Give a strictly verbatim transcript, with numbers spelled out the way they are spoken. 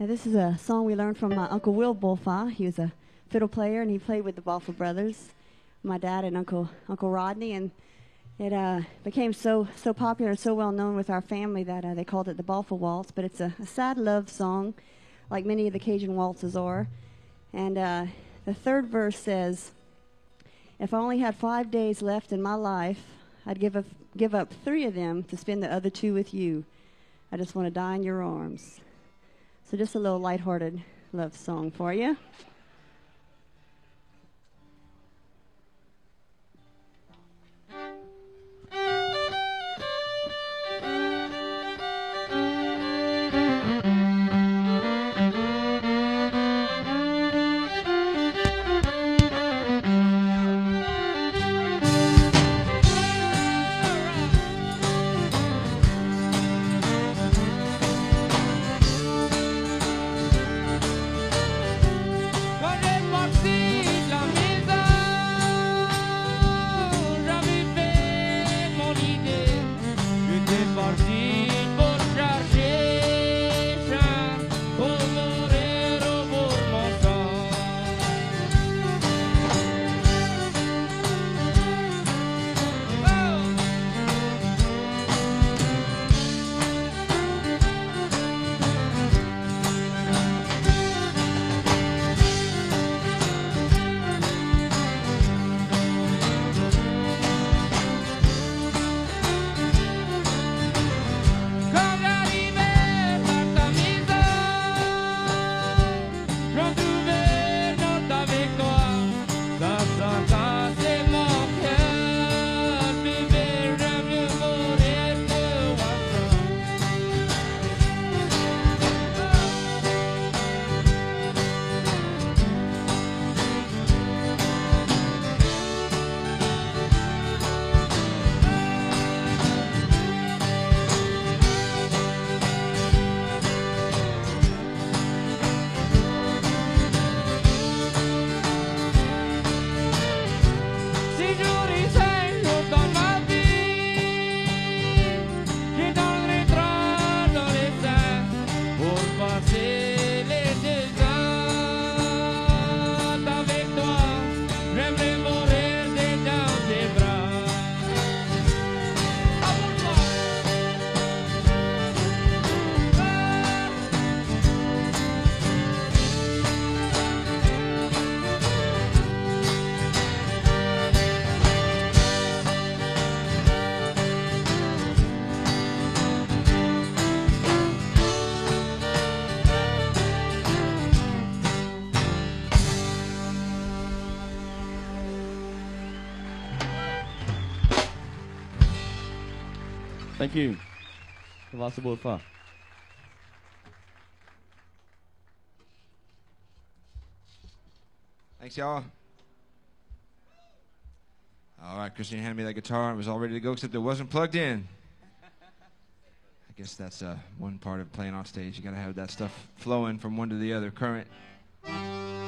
Now, this is a song we learned from my Uncle Will Bullfire. He was a fiddle player, and he played with the Balfour Brothers, my dad and Uncle Uncle Rodney, and it uh, became so so popular and so well known with our family that uh, they called it the Balfour Waltz. But it's a, a sad love song, like many of the Cajun waltzes are. And uh, the third verse says, "If I only had five days left in my life, I'd give up give up three of them to spend the other two with you. I just want to die in your arms." So just a little lighthearted love song for you. Thank you. Det var så Bullfire. Thanks, y'all. All right, Christine handed me that guitar and it was all ready to go, except it wasn't plugged in. I guess that's uh, one part of playing on stage. You gotta have that stuff flowing from one to the other, current.